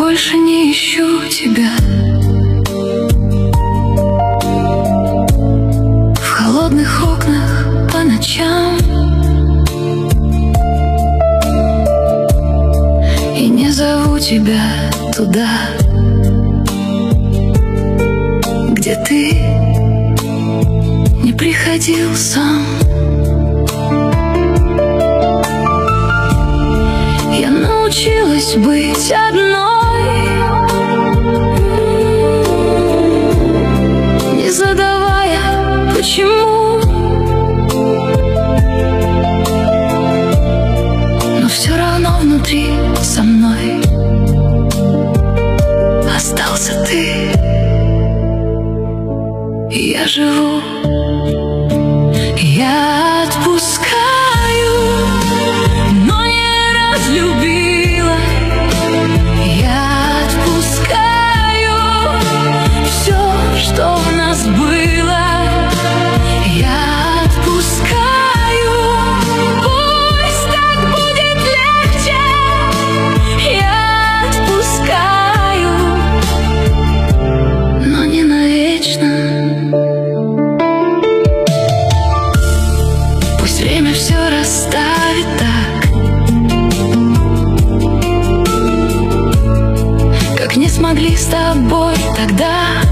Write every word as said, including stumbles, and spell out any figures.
больше не ищу тебя. В холодных окнах по ночам и не зову тебя туда, где ты не приходил сам. Я научилась быть одной, не задавая почему, но все равно внутри со мной остался ты. И я живу, я отпускаю, но не разлюбила. Я отпускаю все, что в нас было. Я отпускаю, пусть так будет легче. Я отпускаю, но не навечно. Пусть время все расставит так, как не смогли с тобой тогда.